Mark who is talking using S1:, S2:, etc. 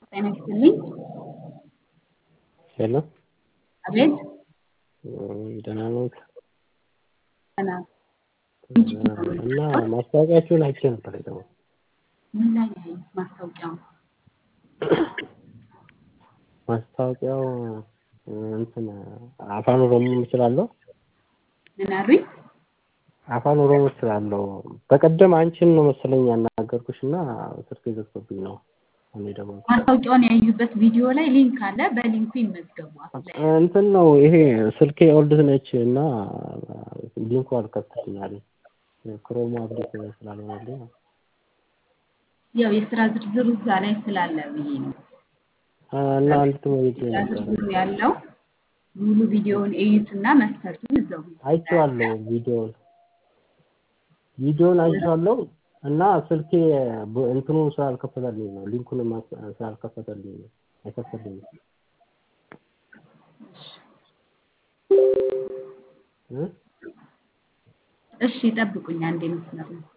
S1: ጤና ይስጥልኝ።
S2: ሄሎ
S1: አቤት።
S2: ደህና ነዎት?
S1: ደህና
S2: እና ማስታወቂያችሁን አይቼ ነበር የደወልኩት።
S1: ምን ላይ ነው ያዩት ማስታወቂያውን?
S2: ማስታወቂያው እንትን አፋን ኦሮሞ እችላለሁ።
S1: ምን አሉኝ?
S2: አፋን ኦሮሞ እችላለሁ። በቀደም አንቺን ነው መሰለኝ ያናገርኩሽና ስልኬ ዘግቶብኝ ነው እኔ የደወልኩት።
S1: ማስታወቂያውን ያዩበት ቪዲዮ ላይ ሊንክ አለ። በሊንኩ ይመዝገቡ።
S2: እንትን ነው ይሄ ስልኬ ኦልድ ነች እና ሊንኩ አልከፈትልኝ አለኝ። ክሮም አፕዴት ስላልሆነልኝ ነው።
S1: ያው የስራ ዝርዝሩ እዛ ላይ ስላለ ብዬ ነው።
S2: እና አንድ ትሞይት
S1: የስራ
S2: ነበር።
S1: ዝርዝሩ ያለው ሙሉ ቪዲዮውን እዩትና መስፈርቱን እዛው
S2: አይቼዋለሁ ቪዲዮውን አይቼዋለሁ እና ስልኬ እንትኑ ስላልከፈተልኝ ነው ሊንኩን ስላልከፈተልኝ ነው አይከፈትልኝም።
S1: እሺ ጠብቁኝ አንዴ መስመር ነው።